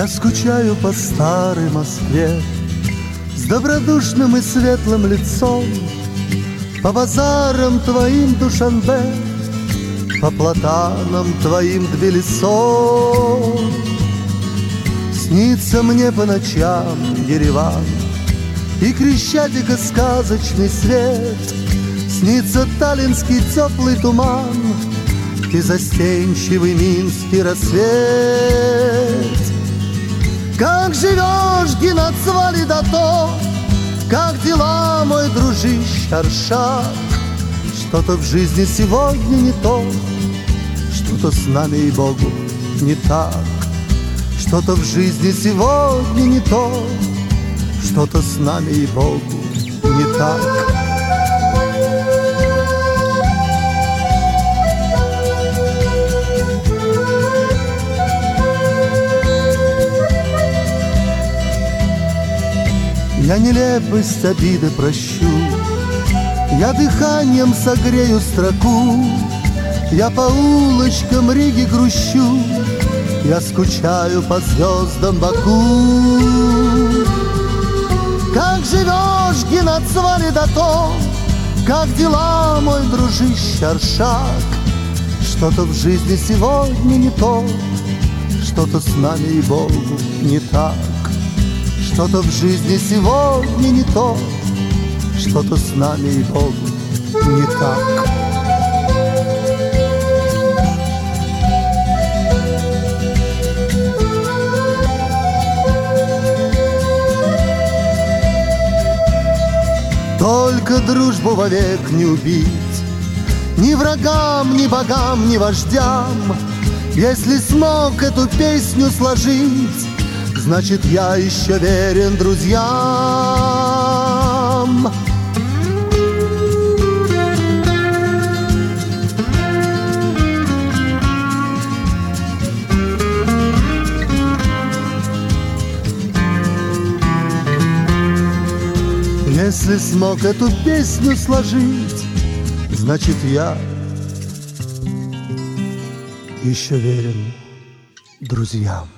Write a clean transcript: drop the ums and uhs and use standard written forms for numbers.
Я скучаю по старой Москве с добродушным и светлым лицом, по базарам твоим, Душанбе, по платанам твоим, Тбилисо. Снится мне по ночам Ереван и Крещатик, и сказочный свет. Снится таллинский теплый туман и застенчивый минский рассвет. Как живешь, Геноцвале Дато? Как дела, мой дружище Аршак? Что-то в жизни сегодня не то, что-то с нами, ей-богу, не так. Что-то в жизни сегодня не то, что-то с нами, ей-богу, не так. Я нелепость обиды прощу, я дыханием согрею строку, я по улочкам Риги грущу, я скучаю по звездам Баку. Как живешь, Геноцвале Дато? Как дела, мой дружище Аршак? Что-то в жизни сегодня не то, что-то с нами, ей-богу, не так. Что-то в жизни сегодня не то, что-то с нами, ей-богу, не так. Только дружбу вовек не убить, ни врагам, ни богам, ни вождям. Если смог эту песню сложить, значит, я еще верен друзьям. Если смог эту песню сложить, значит, я еще верен друзьям.